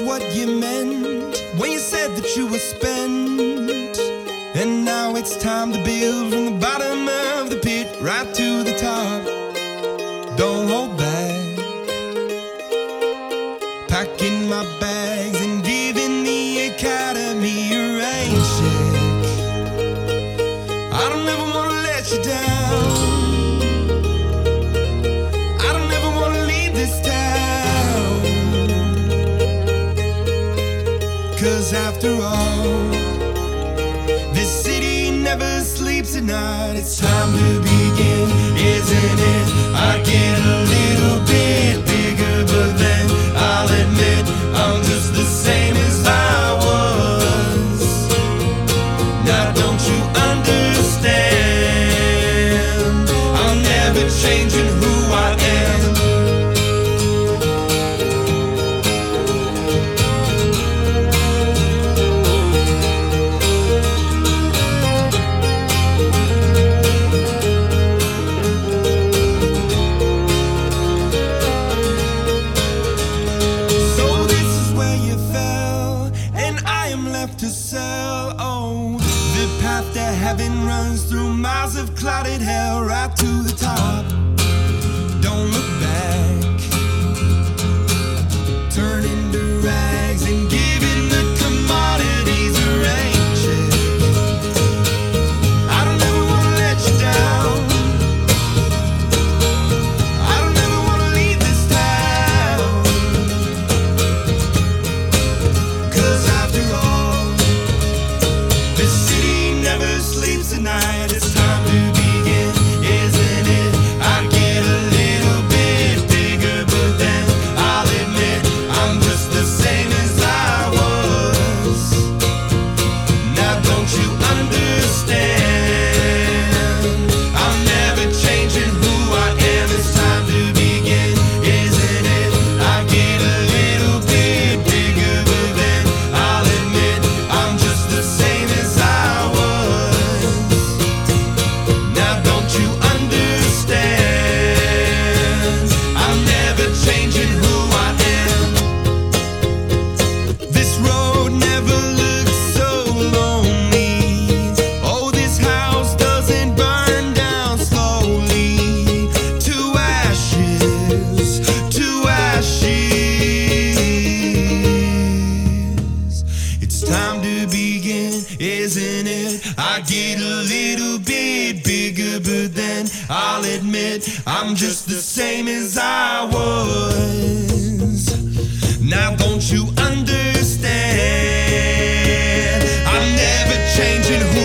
what you meant when you said that you were spent. And now it's time to build from the bottom of the pit right to the top. Don't hold back. Packing my bags and giving the academy a rain check. I don't ever wanna let you down. I don't ever wanna leave this town. 'Cause after all, this city never sleeps at night. It's time to begin, isn't it? I get a little bit bigger, but then I'll admit I'm just the same as I was. Now don't you understand? I'm never changing who I am. To sell, oh, the path to heaven runs through miles of clouded hell right to the top. Don't look back. Turn into rags and giving the commodities a rain check. I don't ever wanna let you down. I don't ever wanna leave this town. 'Cause after all, this city never sleeps at night. It's time to begin, isn't it? I get a little bit bigger, but then I'll admit I'm just the same as I was. Now don't you understand? I'm never changing who I am. It's time to begin, isn't it? I get a little bit bigger, but then I'll admit I'm just the same as I was. Now don't you understand? I'm never changing who I am. This road never looked so lonely. Oh, this house doesn't burn down slowly. To ashes, to ashes. It's time to begin, isn't it? I get a little bit bigger, but then I'll admit I'm just the same as I was. Now don't you understand? I'm never changing who